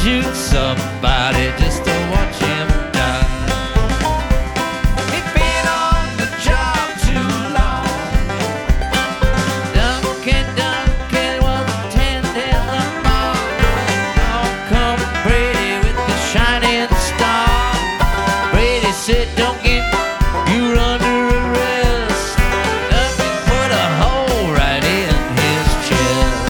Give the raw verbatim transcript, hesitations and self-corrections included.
shoot somebody just to watch him die. He'd been on the job too long. Duncan, Duncan was attending the ball. Along come Brady with the shining star. Brady said, don't